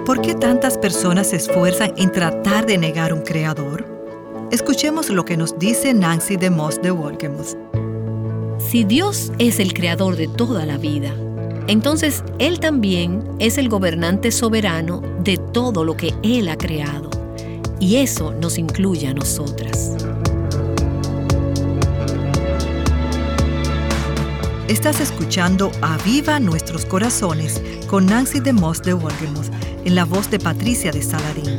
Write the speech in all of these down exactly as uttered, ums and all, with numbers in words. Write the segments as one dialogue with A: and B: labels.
A: ¿Por qué tantas personas se esfuerzan en tratar de negar un creador? Escuchemos lo que nos dice Nancy DeMoss de Wolgemuth.
B: Si Dios es el creador de toda la vida, entonces Él también es el gobernante soberano de todo lo que Él ha creado. Y eso nos incluye a nosotras.
A: Estás escuchando Aviva Nuestros Corazones con Nancy DeMoss de Wolgemuth, en la voz de Patricia de Saladín.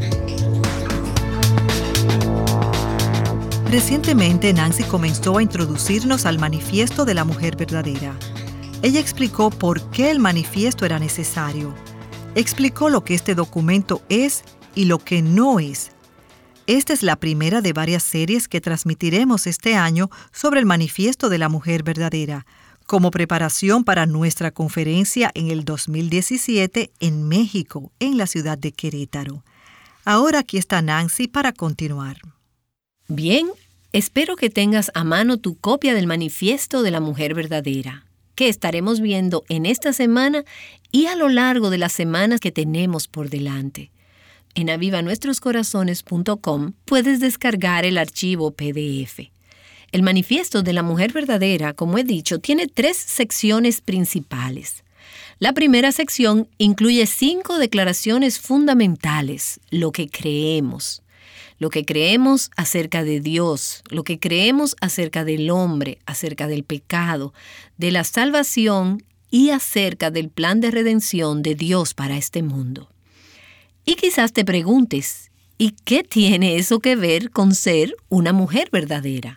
A: Recientemente, Nancy comenzó a introducirnos al manifiesto de la mujer verdadera. Ella explicó por qué el manifiesto era necesario. Explicó lo que este documento es y lo que no es. Esta es la primera de varias series que transmitiremos este año sobre el manifiesto de la mujer verdadera, como preparación para nuestra conferencia en el dos mil diecisiete en México, en la ciudad de Querétaro. Ahora aquí está Nancy para continuar.
B: Bien, espero que tengas a mano tu copia del manifiesto de la mujer verdadera, que estaremos viendo en esta semana y a lo largo de las semanas que tenemos por delante. En aviva nuestros corazones punto com puedes descargar el archivo P D F. El manifiesto de la mujer verdadera, como he dicho, tiene tres secciones principales. La primera sección incluye cinco declaraciones fundamentales, lo que creemos. Lo que creemos acerca de Dios, lo que creemos acerca del hombre, acerca del pecado, de la salvación y acerca del plan de redención de Dios para este mundo. Y quizás te preguntes, ¿y qué tiene eso que ver con ser una mujer verdadera?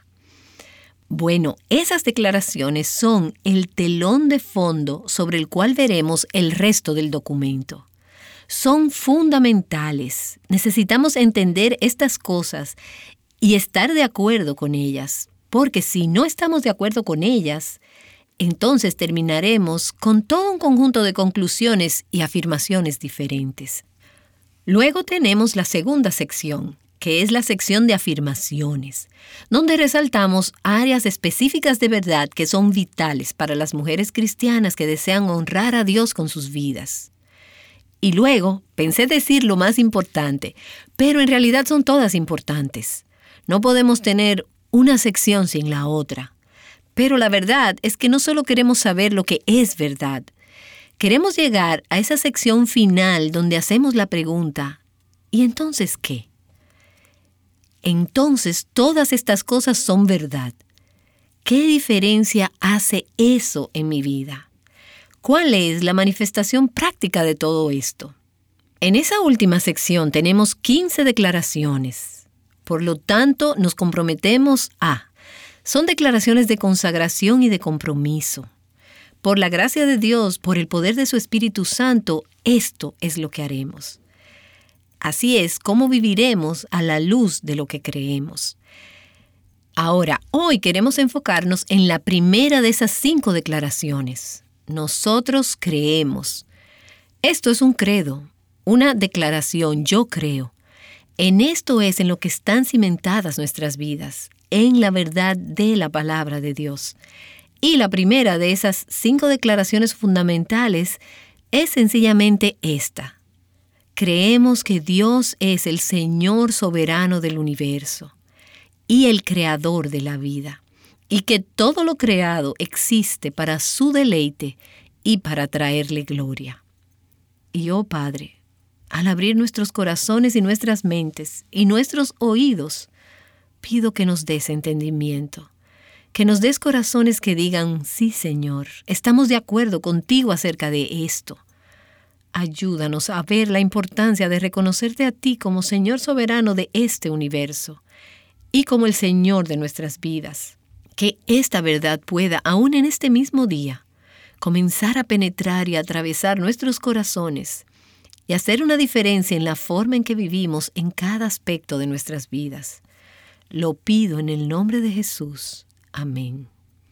B: Bueno, esas declaraciones son el telón de fondo sobre el cual veremos el resto del documento. Son fundamentales. Necesitamos entender estas cosas y estar de acuerdo con ellas, porque si no estamos de acuerdo con ellas, entonces terminaremos con todo un conjunto de conclusiones y afirmaciones diferentes. Luego tenemos la segunda sección, que es la sección de afirmaciones, donde resaltamos áreas específicas de verdad que son vitales para las mujeres cristianas que desean honrar a Dios con sus vidas. Y luego pensé decir lo más importante, pero en realidad son todas importantes. No podemos tener una sección sin la otra. Pero la verdad es que no solo queremos saber lo que es verdad. Queremos llegar a esa sección final donde hacemos la pregunta, ¿y entonces qué? Entonces todas estas cosas son verdad. ¿Qué diferencia hace eso en mi vida? ¿Cuál es la manifestación práctica de todo esto? En esa última sección tenemos quince declaraciones. Por lo tanto, nos comprometemos a... Son declaraciones de consagración y de compromiso. Por la gracia de Dios, por el poder de su Espíritu Santo, esto es lo que haremos. Así es como viviremos a la luz de lo que creemos. Ahora, hoy queremos enfocarnos en la primera de esas cinco declaraciones. Nosotros creemos. Esto es un credo, una declaración, yo creo. En esto es en lo que están cimentadas nuestras vidas, en la verdad de la palabra de Dios. Y la primera de esas cinco declaraciones fundamentales es sencillamente esta. Creemos que Dios es el Señor soberano del universo y el creador de la vida, y que todo lo creado existe para su deleite y para traerle gloria. Y oh Padre, al abrir nuestros corazones y nuestras mentes y nuestros oídos, pido que nos des entendimiento. Que nos des corazones que digan, sí, Señor, estamos de acuerdo contigo acerca de esto. Ayúdanos a ver la importancia de reconocerte a ti como Señor soberano de este universo y como el Señor de nuestras vidas. Que esta verdad pueda, aún en este mismo día, comenzar a penetrar y a atravesar nuestros corazones y hacer una diferencia en la forma en que vivimos en cada aspecto de nuestras vidas. Lo pido en el nombre de Jesús. Amén.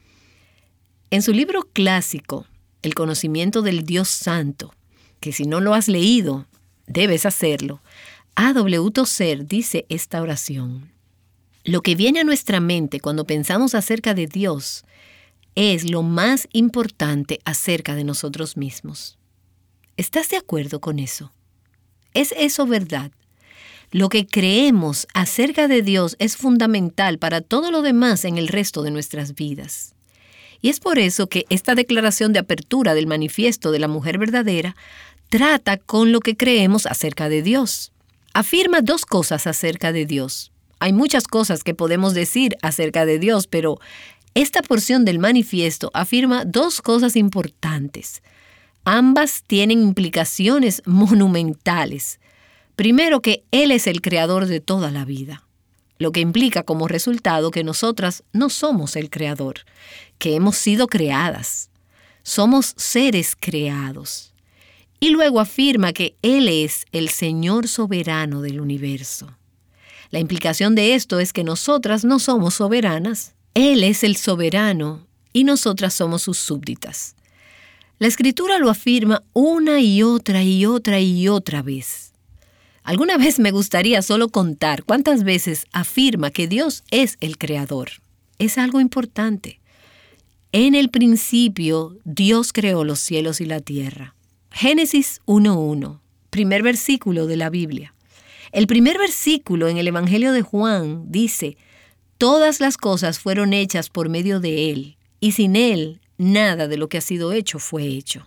B: En su libro clásico, El conocimiento del Dios Santo, que si no lo has leído, debes hacerlo, A W Tozer dice esta oración. Lo que viene a nuestra mente cuando pensamos acerca de Dios es lo más importante acerca de nosotros mismos. ¿Estás de acuerdo con eso? ¿Es eso verdad? Lo que creemos acerca de Dios es fundamental para todo lo demás en el resto de nuestras vidas. Y es por eso que esta declaración de apertura del manifiesto de la mujer verdadera trata con lo que creemos acerca de Dios. Afirma dos cosas acerca de Dios. Hay muchas cosas que podemos decir acerca de Dios, pero esta porción del manifiesto afirma dos cosas importantes. Ambas tienen implicaciones monumentales. Primero, que Él es el creador de toda la vida, lo que implica como resultado que nosotras no somos el creador, que hemos sido creadas. Somos seres creados. Y luego afirma que Él es el Señor soberano del universo. La implicación de esto es que nosotras no somos soberanas. Él es el soberano y nosotras somos sus súbditas. La Escritura lo afirma una y otra y otra y otra vez. Alguna vez me gustaría solo contar cuántas veces afirma que Dios es el creador. Es algo importante. En el principio, Dios creó los cielos y la tierra. Génesis uno uno, primer versículo de la Biblia. El primer versículo en el Evangelio de Juan dice: todas las cosas fueron hechas por medio de Él, y sin Él nada de lo que ha sido hecho fue hecho.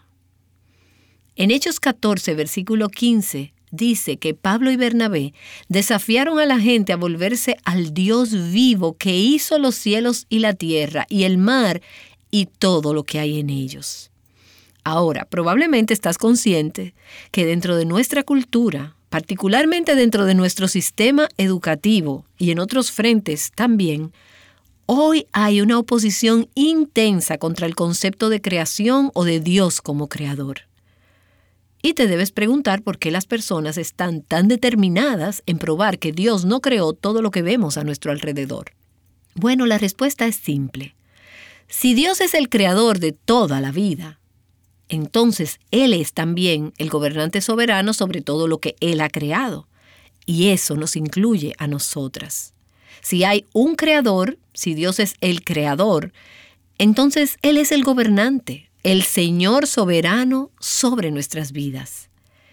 B: En Hechos catorce, versículo quince, dice que Pablo y Bernabé desafiaron a la gente a volverse al Dios vivo que hizo los cielos y la tierra y el mar y todo lo que hay en ellos. Ahora, probablemente estás consciente que dentro de nuestra cultura, particularmente dentro de nuestro sistema educativo y en otros frentes también, hoy hay una oposición intensa contra el concepto de creación o de Dios como creador. Y te debes preguntar por qué las personas están tan determinadas en probar que Dios no creó todo lo que vemos a nuestro alrededor. Bueno, la respuesta es simple. Si Dios es el creador de toda la vida, entonces Él es también el gobernante soberano sobre todo lo que Él ha creado. Y eso nos incluye a nosotras. Si hay un creador, si Dios es el creador, entonces Él es el gobernante, el Señor soberano sobre nuestras vidas.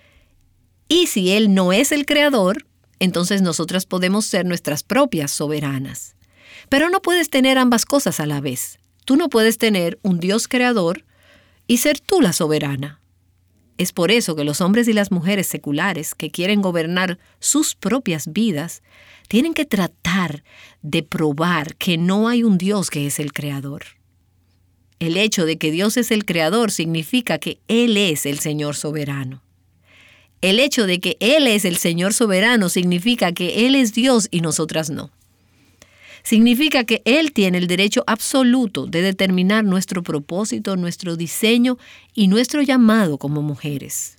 B: Y si Él no es el creador, entonces nosotras podemos ser nuestras propias soberanas. Pero no puedes tener ambas cosas a la vez. Tú no puedes tener un Dios creador y ser tú la soberana. Es por eso que los hombres y las mujeres seculares que quieren gobernar sus propias vidas tienen que tratar de probar que no hay un Dios que es el creador. El hecho de que Dios es el creador significa que Él es el Señor soberano. El hecho de que Él es el Señor soberano significa que Él es Dios y nosotras no. Significa que Él tiene el derecho absoluto de determinar nuestro propósito, nuestro diseño y nuestro llamado como mujeres.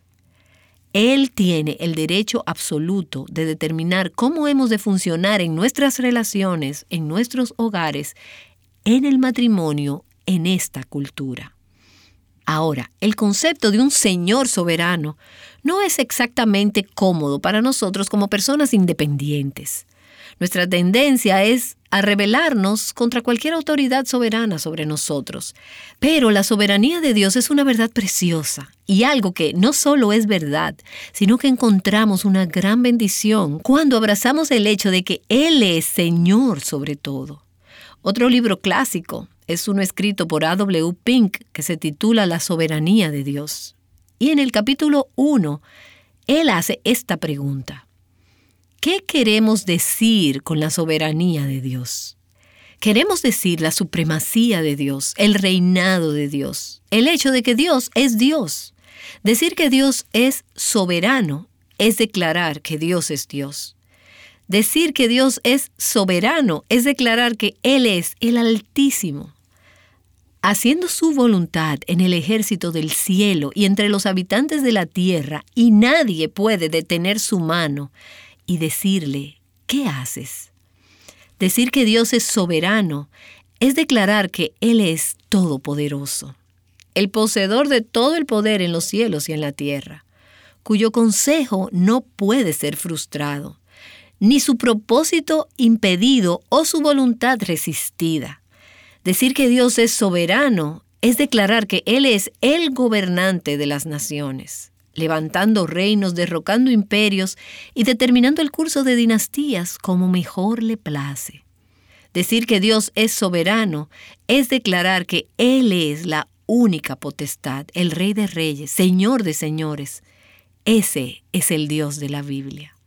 B: Él tiene el derecho absoluto de determinar cómo hemos de funcionar en nuestras relaciones, en nuestros hogares, en el matrimonio, en esta cultura. Ahora, el concepto de un Señor soberano no es exactamente cómodo para nosotros como personas independientes. Nuestra tendencia es a rebelarnos contra cualquier autoridad soberana sobre nosotros. Pero la soberanía de Dios es una verdad preciosa y algo que no solo es verdad, sino que encontramos una gran bendición cuando abrazamos el hecho de que Él es Señor sobre todo. Otro libro clásico es uno escrito por A W Pink que se titula La soberanía de Dios. Y en el capítulo uno, él hace esta pregunta. ¿Qué queremos decir con la soberanía de Dios? Queremos decir la supremacía de Dios, el reinado de Dios, el hecho de que Dios es Dios. Decir que Dios es soberano es declarar que Dios es Dios. Decir que Dios es soberano es declarar que Él es el Altísimo, haciendo su voluntad en el ejército del cielo y entre los habitantes de la tierra, y nadie puede detener su mano y decirle, ¿qué haces? Decir que Dios es soberano es declarar que Él es todopoderoso, el poseedor de todo el poder en los cielos y en la tierra, cuyo consejo no puede ser frustrado, ni su propósito impedido o su voluntad resistida. Decir que Dios es soberano es declarar que Él es el gobernante de las naciones, levantando reinos, derrocando imperios y determinando el curso de dinastías como mejor le place. Decir que Dios es soberano es declarar que Él es la única potestad, el Rey de Reyes, Señor de Señores. Ese es el Dios de la Biblia.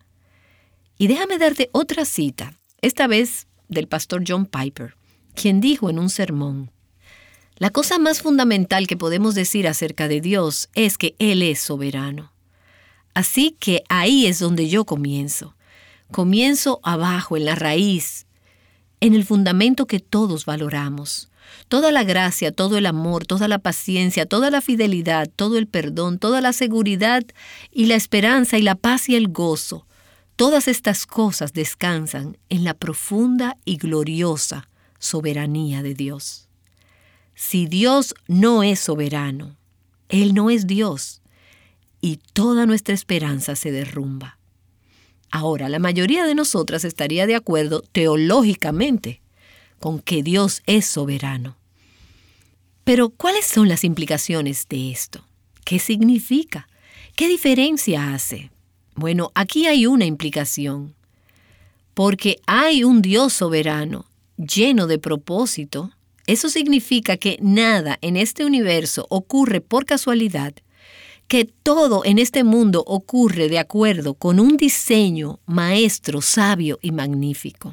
B: Y déjame darte otra cita, esta vez del pastor John Piper, quien dijo en un sermón: la cosa más fundamental que podemos decir acerca de Dios es que Él es soberano. Así que ahí es donde yo comienzo. Comienzo abajo, en la raíz, en el fundamento que todos valoramos. Toda la gracia, todo el amor, toda la paciencia, toda la fidelidad, todo el perdón, toda la seguridad y la esperanza y la paz y el gozo. Todas estas cosas descansan en la profunda y gloriosa soberanía de Dios. Si Dios no es soberano, Él no es Dios, y toda nuestra esperanza se derrumba. Ahora, la mayoría de nosotras estaría de acuerdo teológicamente con que Dios es soberano. Pero, ¿cuáles son las implicaciones de esto? ¿Qué significa? ¿Qué diferencia hace? Bueno, aquí hay una implicación. Porque hay un Dios soberano, lleno de propósito. Eso significa que nada en este universo ocurre por casualidad, que todo en este mundo ocurre de acuerdo con un diseño maestro, sabio y magnífico.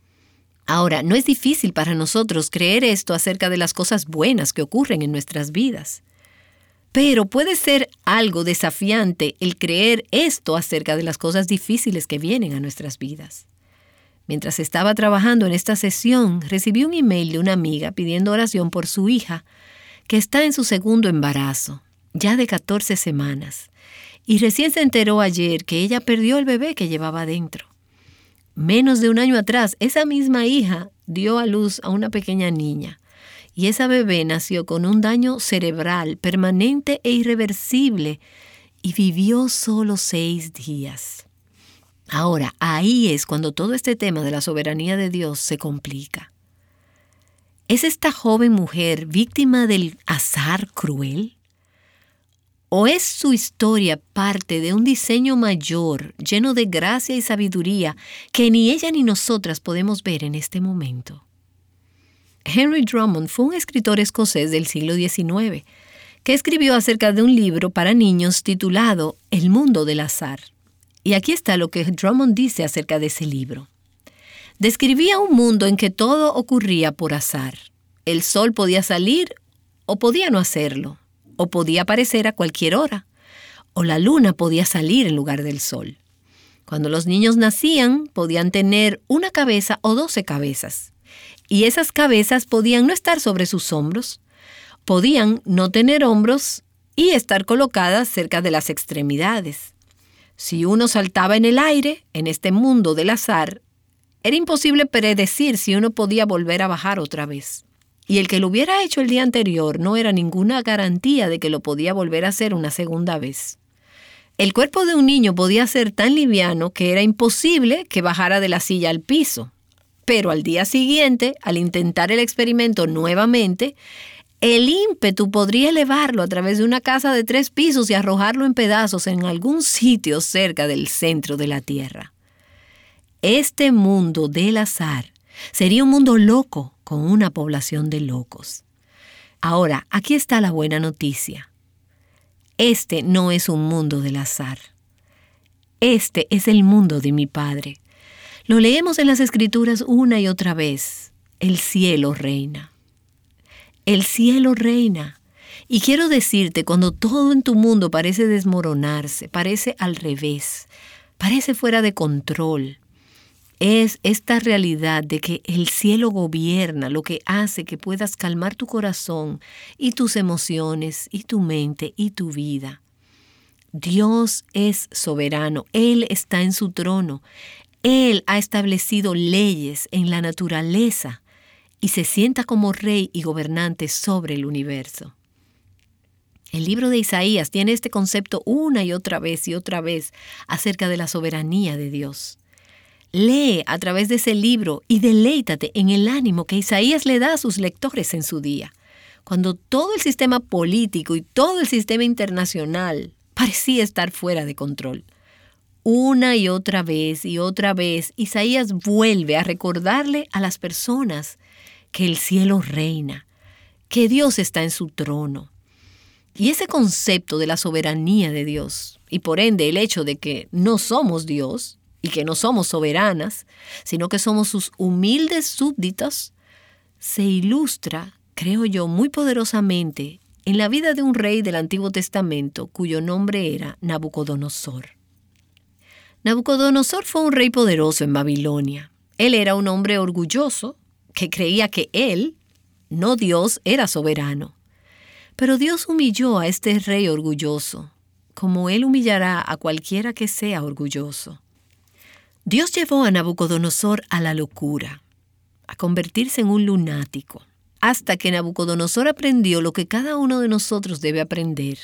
B: Ahora, no es difícil para nosotros creer esto acerca de las cosas buenas que ocurren en nuestras vidas. Pero puede ser algo desafiante el creer esto acerca de las cosas difíciles que vienen a nuestras vidas. Mientras estaba trabajando en esta sesión, recibí un email de una amiga pidiendo oración por su hija, que está en su segundo embarazo, ya de catorce semanas, y recién se enteró ayer que ella perdió el bebé que llevaba dentro. Menos de un año atrás, esa misma hija dio a luz a una pequeña niña, y esa bebé nació con un daño cerebral permanente e irreversible y vivió solo seis días. Ahora, ahí es cuando todo este tema de la soberanía de Dios se complica. ¿Es esta joven mujer víctima del azar cruel? ¿O es su historia parte de un diseño mayor, lleno de gracia y sabiduría, que ni ella ni nosotras podemos ver en este momento? Henry Drummond fue un escritor escocés del siglo diecinueve, que escribió acerca de un libro para niños titulado El mundo del azar. Y aquí está lo que Drummond dice acerca de ese libro. Describía un mundo en que todo ocurría por azar. El sol podía salir o podía no hacerlo. O podía aparecer a cualquier hora, o la luna podía salir en lugar del sol. Cuando los niños nacían, podían tener una cabeza o doce cabezas, y esas cabezas podían no estar sobre sus hombros, podían no tener hombros y estar colocadas cerca de las extremidades. Si uno saltaba en el aire, en este mundo del azar, era imposible predecir si uno podía volver a bajar otra vez. Y el que lo hubiera hecho el día anterior no era ninguna garantía de que lo podía volver a hacer una segunda vez. El cuerpo de un niño podía ser tan liviano que era imposible que bajara de la silla al piso. Pero al día siguiente, al intentar el experimento nuevamente, el ímpetu podría elevarlo a través de una casa de tres pisos y arrojarlo en pedazos en algún sitio cerca del centro de la Tierra. Este mundo del azar sería un mundo loco, con una población de locos. Ahora, aquí está la buena noticia. Este no es un mundo del azar. Este es el mundo de mi Padre. Lo leemos en las Escrituras una y otra vez. El cielo reina. El cielo reina. Y quiero decirte, cuando todo en tu mundo parece desmoronarse, parece al revés, parece fuera de control, es esta realidad de que el cielo gobierna lo que hace que puedas calmar tu corazón y tus emociones y tu mente y tu vida. Dios es soberano, Él está en su trono, Él ha establecido leyes en la naturaleza y se sienta como rey y gobernante sobre el universo. El libro de Isaías tiene este concepto una y otra vez y otra vez acerca de la soberanía de Dios. Lee a través de ese libro y deleítate en el ánimo que Isaías le da a sus lectores en su día, cuando todo el sistema político y todo el sistema internacional parecía estar fuera de control. Una y otra vez y otra vez, Isaías vuelve a recordarle a las personas que el cielo reina, que Dios está en su trono. Y ese concepto de la soberanía de Dios, y por ende el hecho de que no somos Dios y que no somos soberanas, sino que somos sus humildes súbditos, se ilustra, creo yo, muy poderosamente en la vida de un rey del Antiguo Testamento cuyo nombre era Nabucodonosor. Nabucodonosor fue un rey poderoso en Babilonia. Él era un hombre orgulloso que creía que él, no Dios, era soberano. Pero Dios humilló a este rey orgulloso, como él humillará a cualquiera que sea orgulloso. Dios llevó a Nabucodonosor a la locura, a convertirse en un lunático, hasta que Nabucodonosor aprendió lo que cada uno de nosotros debe aprender,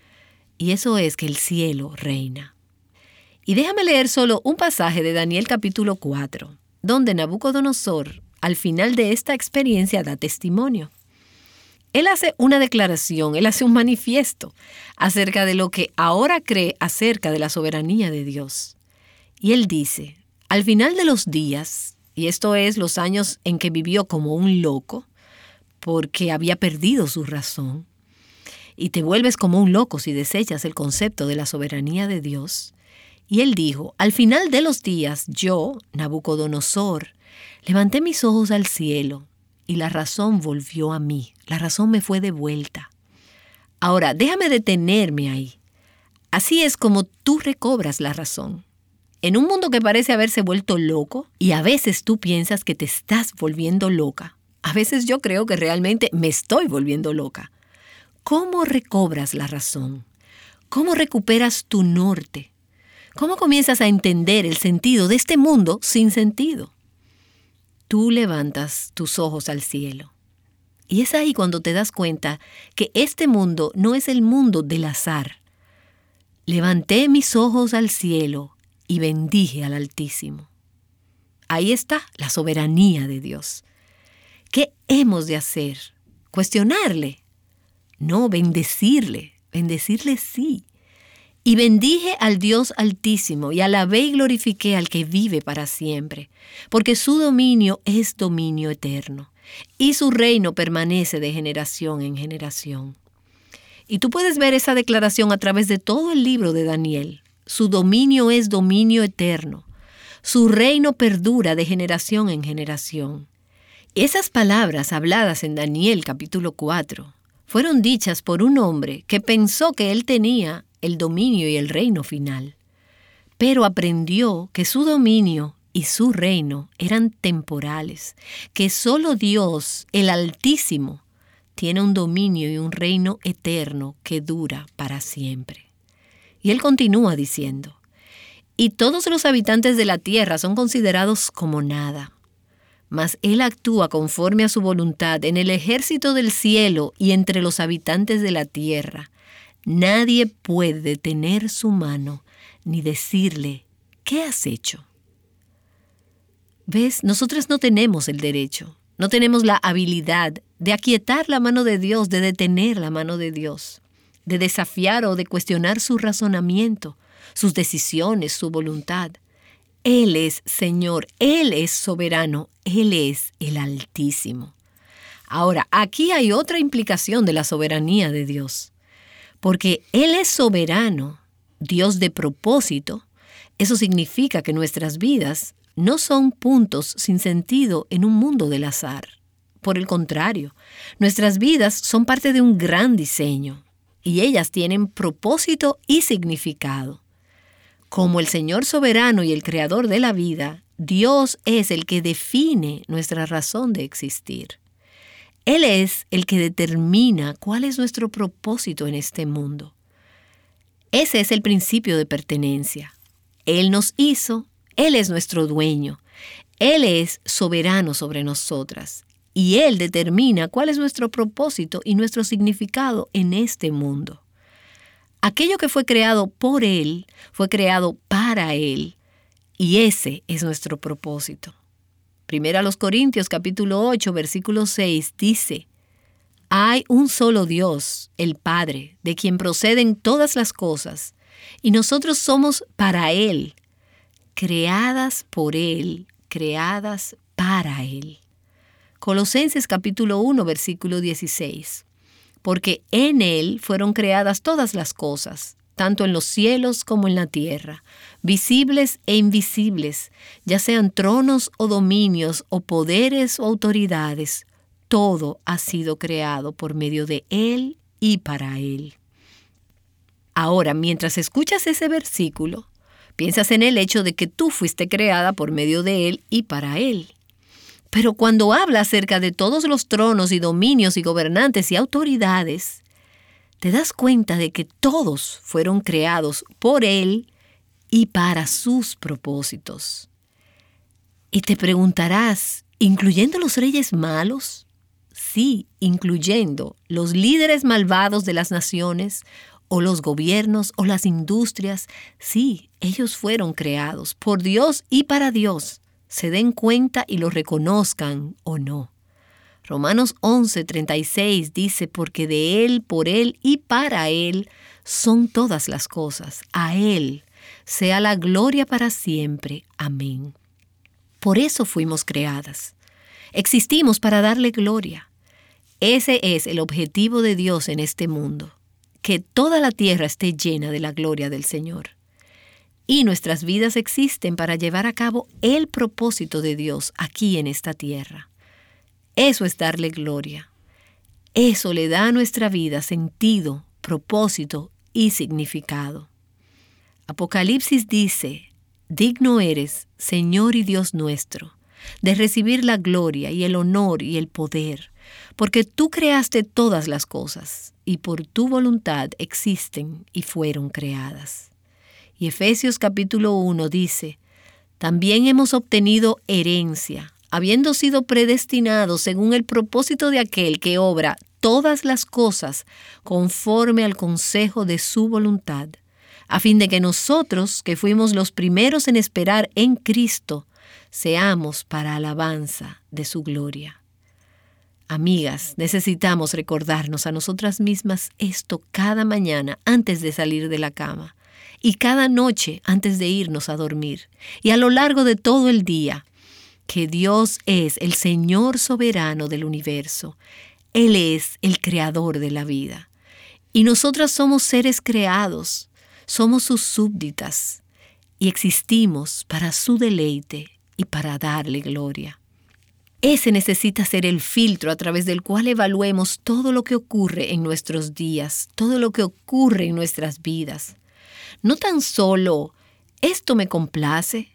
B: y eso es que el cielo reina. Y déjame leer solo un pasaje de Daniel capítulo cuatro, donde Nabucodonosor, al final de esta experiencia, da testimonio. Él hace una declaración, él hace un manifiesto acerca de lo que ahora cree acerca de la soberanía de Dios. Y él dice, al final de los días, y esto es los años en que vivió como un loco, porque había perdido su razón, y te vuelves como un loco si desechas el concepto de la soberanía de Dios. Y él dijo, al final de los días, yo, Nabucodonosor, levanté mis ojos al cielo y la razón volvió a mí. La razón me fue devuelta. Ahora, déjame detenerme ahí. Así es como tú recobras la razón. En un mundo que parece haberse vuelto loco, y a veces tú piensas que te estás volviendo loca. A veces yo creo que realmente me estoy volviendo loca. ¿Cómo recobras la razón? ¿Cómo recuperas tu norte? ¿Cómo comienzas a entender el sentido de este mundo sin sentido? Tú levantas tus ojos al cielo. Y es ahí cuando te das cuenta que este mundo no es el mundo del azar. Levanté mis ojos al cielo y bendije al Altísimo. Ahí está la soberanía de Dios. ¿Qué hemos de hacer? ¿Cuestionarle? No, bendecirle. Bendecirle sí. Y bendije al Dios Altísimo, y alabé y glorifiqué al que vive para siempre, porque su dominio es dominio eterno, y su reino permanece de generación en generación. Y tú puedes ver esa declaración a través de todo el libro de Daniel. Su dominio es dominio eterno, su reino perdura de generación en generación. Esas palabras habladas en Daniel capítulo cuatro fueron dichas por un hombre que pensó que él tenía el dominio y el reino final, pero aprendió que su dominio y su reino eran temporales, que solo Dios, el Altísimo, tiene un dominio y un reino eterno que dura para siempre. Y él continúa diciendo, y todos los habitantes de la tierra son considerados como nada, mas él actúa conforme a su voluntad en el ejército del cielo y entre los habitantes de la tierra. Nadie puede detener su mano ni decirle, ¿qué has hecho? ¿Ves? Nosotros no tenemos el derecho, no tenemos la habilidad de aquietar la mano de Dios, de detener la mano de Dios, de desafiar o de cuestionar su razonamiento, sus decisiones, su voluntad. Él es Señor, Él es soberano, Él es el Altísimo. Ahora, aquí hay otra implicación de la soberanía de Dios. Porque Él es soberano, Dios de propósito, eso significa que nuestras vidas no son puntos sin sentido en un mundo del azar. Por el contrario, nuestras vidas son parte de un gran diseño y ellas tienen propósito y significado. Como el Señor soberano y el creador de la vida, Dios es el que define nuestra razón de existir. Él es el que determina cuál es nuestro propósito en este mundo. Ese es el principio de pertenencia. Él nos hizo, Él es nuestro dueño. Él es soberano sobre nosotras. Y Él determina cuál es nuestro propósito y nuestro significado en este mundo. Aquello que fue creado por Él, fue creado para Él. Y ese es nuestro propósito. Primera a los Corintios capítulo ocho, versículo seis dice, hay un solo Dios, el Padre, de quien proceden todas las cosas, Y nosotros somos para Él, creadas por Él, creadas para Él. Colosenses capítulo uno, versículo dieciséis. Porque en Él fueron creadas todas las cosas, tanto en los cielos como en la tierra, visibles e invisibles, ya sean tronos o dominios o poderes o autoridades. Todo ha sido creado por medio de Él y para Él. Ahora, mientras escuchas ese versículo, piensas en el hecho de que tú fuiste creada por medio de Él y para Él. Pero cuando habla acerca de todos los tronos y dominios y gobernantes y autoridades, te das cuenta de que todos fueron creados por Él y para sus propósitos. Y te preguntarás, ¿incluyendo los reyes malos? Sí, incluyendo los líderes malvados de las naciones, o los gobiernos, o las industrias. Sí, ellos fueron creados por Dios y para Dios, se den cuenta y lo reconozcan o no. Romanos once, treinta y seis dice, porque de Él, por Él y para Él son todas las cosas. A Él sea la gloria para siempre. Amén. Por eso fuimos creadas. Existimos para darle gloria. Ese es el objetivo de Dios en este mundo, que toda la tierra esté llena de la gloria del Señor. Y nuestras vidas existen para llevar a cabo el propósito de Dios aquí en esta tierra. Eso es darle gloria. Eso le da a nuestra vida sentido, propósito y significado. Apocalipsis dice, digno eres, Señor y Dios nuestro, de recibir la gloria y el honor y el poder, porque tú creaste todas las cosas y por tu voluntad existen y fueron creadas. Y Efesios capítulo uno dice, también hemos obtenido herencia, habiendo sido predestinados según el propósito de aquel que obra todas las cosas conforme al consejo de su voluntad, a fin de que nosotros, que fuimos los primeros en esperar en Cristo, seamos para alabanza de su gloria. Amigas, necesitamos recordarnos a nosotras mismas esto cada mañana antes de salir de la cama y cada noche antes de irnos a dormir y a lo largo de todo el día, que Dios es el Señor soberano del universo. Él es el creador de la vida. Y nosotras somos seres creados, somos sus súbditas y existimos para su deleite y para darle gloria. Ese necesita ser el filtro a través del cual evaluemos todo lo que ocurre en nuestros días, todo lo que ocurre en nuestras vidas. No tan solo, ¿esto me complace?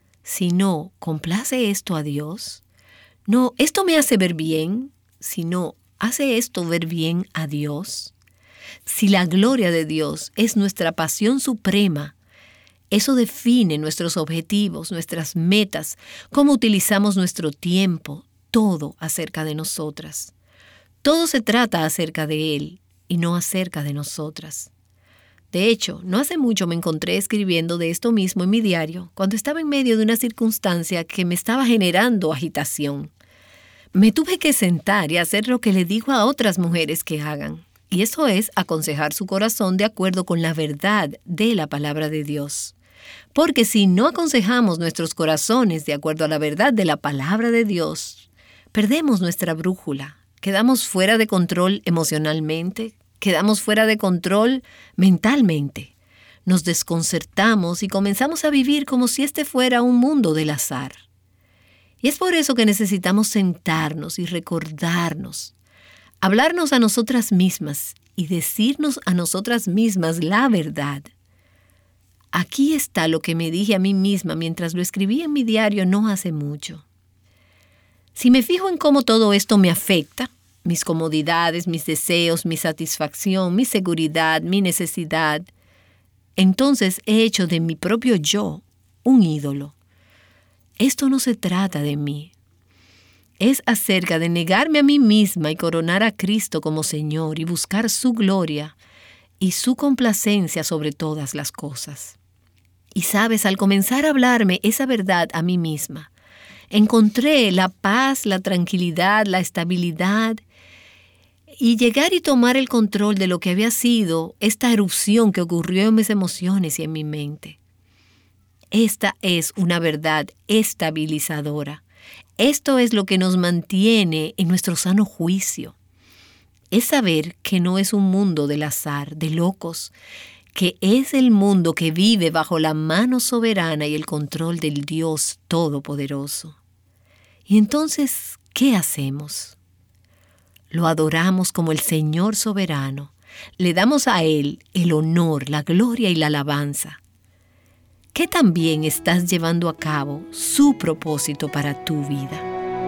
B: Sino, ¿complace esto a Dios? No, ¿esto me hace ver bien? Sino, ¿hace esto ver bien a Dios? Si la gloria de Dios es nuestra pasión suprema, eso define nuestros objetivos, nuestras metas, cómo utilizamos nuestro tiempo, todo acerca de nosotras. Todo se trata acerca de Él y no acerca de nosotras. De hecho, no hace mucho me encontré escribiendo de esto mismo en mi diario, cuando estaba en medio de una circunstancia que me estaba generando agitación. Me tuve que sentar y hacer lo que le digo a otras mujeres que hagan, y eso es aconsejar su corazón de acuerdo con la verdad de la palabra de Dios. Porque si no aconsejamos nuestros corazones de acuerdo a la verdad de la palabra de Dios, perdemos nuestra brújula, quedamos fuera de control emocionalmente, quedamos fuera de control mentalmente, nos desconcertamos y comenzamos a vivir como si este fuera un mundo del azar. Y es por eso que necesitamos sentarnos y recordarnos, hablarnos a nosotras mismas y decirnos a nosotras mismas la verdad. Aquí está lo que me dije a mí misma mientras lo escribí en mi diario no hace mucho. Si me fijo en cómo todo esto me afecta, mis comodidades, mis deseos, mi satisfacción, mi seguridad, mi necesidad, entonces he hecho de mi propio yo un ídolo. Esto no se trata de mí. Es acerca de negarme a mí misma y coronar a Cristo como Señor y buscar su gloria y su complacencia sobre todas las cosas. Y sabes, al comenzar a hablarme esa verdad a mí misma, encontré la paz, la tranquilidad, la estabilidad y llegar y tomar el control de lo que había sido esta erupción que ocurrió en mis emociones y en mi mente. Esta es una verdad estabilizadora. Esto es lo que nos mantiene en nuestro sano juicio. Es saber que no es un mundo del azar, de locos, que es el mundo que vive bajo la mano soberana y el control del Dios Todopoderoso. Y entonces, ¿qué hacemos? Lo adoramos como el Señor soberano. Le damos a Él el honor, la gloria y la alabanza. ¿Qué también estás llevando a cabo su propósito para tu vida?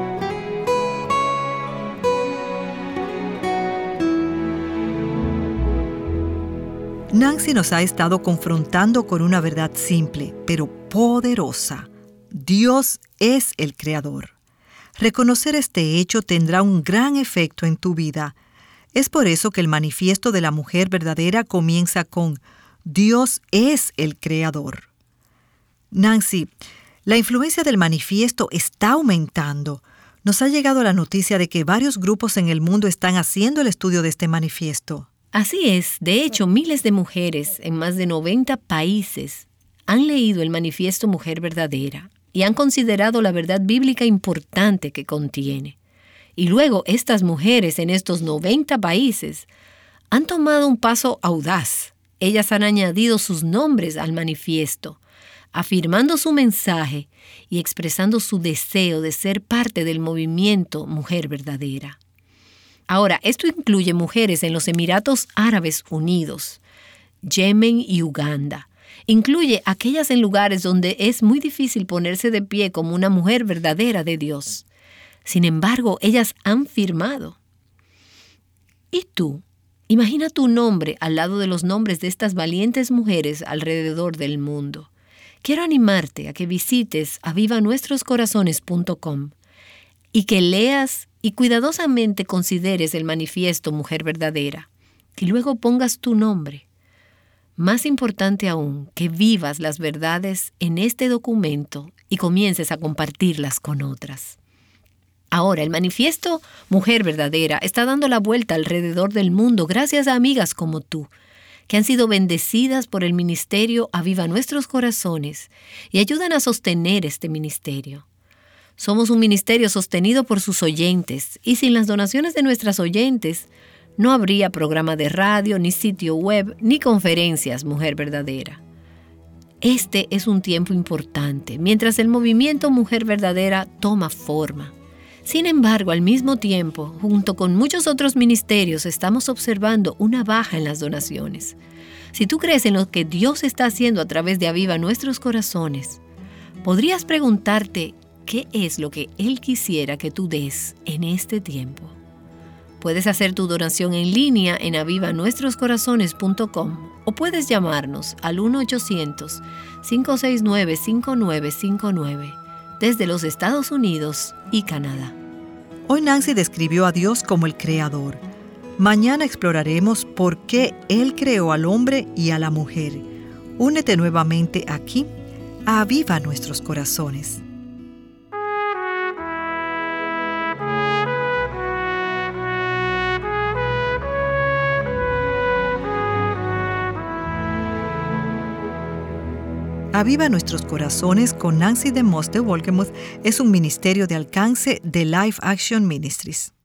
A: Nancy nos ha estado confrontando con una verdad simple, pero poderosa. Dios es el Creador. Reconocer este hecho tendrá un gran efecto en tu vida. Es por eso que el manifiesto de la mujer verdadera comienza con Dios es el Creador. Nancy, la influencia del manifiesto está aumentando. Nos ha llegado la noticia de que varios grupos en el mundo están haciendo el estudio de este manifiesto.
B: Así es. De hecho, miles de mujeres en más de noventa países han leído el manifiesto Mujer Verdadera y han considerado la verdad bíblica importante que contiene. Y luego estas mujeres en estos noventa países han tomado un paso audaz. Ellas han añadido sus nombres al manifiesto, afirmando su mensaje y expresando su deseo de ser parte del movimiento Mujer Verdadera. Ahora, esto incluye mujeres en los Emiratos Árabes Unidos, Yemen y Uganda. Incluye aquellas en lugares donde es muy difícil ponerse de pie como una mujer verdadera de Dios. Sin embargo, ellas han firmado. ¿Y tú? Imagina tu nombre al lado de los nombres de estas valientes mujeres alrededor del mundo. Quiero animarte a que visites aviva nuestros corazones punto com y que leas y cuidadosamente consideres el manifiesto Mujer Verdadera y luego pongas tu nombre. Más importante aún, que vivas las verdades en este documento y comiences a compartirlas con otras. Ahora, el manifiesto Mujer Verdadera está dando la vuelta alrededor del mundo gracias a amigas como tú, que han sido bendecidas por el ministerio Aviva Nuestros Corazones y ayudan a sostener este ministerio. Somos un ministerio sostenido por sus oyentes y sin las donaciones de nuestras oyentes no habría programa de radio, ni sitio web, ni conferencias Mujer Verdadera. Este es un tiempo importante, mientras el movimiento Mujer Verdadera toma forma. Sin embargo, al mismo tiempo, junto con muchos otros ministerios, estamos observando una baja en las donaciones. Si tú crees en lo que Dios está haciendo a través de Aviva Nuestros Corazones, podrías preguntarte qué es lo que Él quisiera que tú des en este tiempo. Puedes hacer tu donación en línea en aviva nuestros corazones punto com o puedes llamarnos al uno ochocientos, cinco seis nueve, cinco nueve cinco nueve desde los Estados Unidos y Canadá.
A: Hoy Nancy describió a Dios como el Creador. Mañana exploraremos por qué Él creó al hombre y a la mujer. Únete nuevamente aquí a Aviva Nuestros Corazones. Aviva Nuestros Corazones con Nancy DeMoss de Wolgemuth es un ministerio de alcance de Life Action Ministries.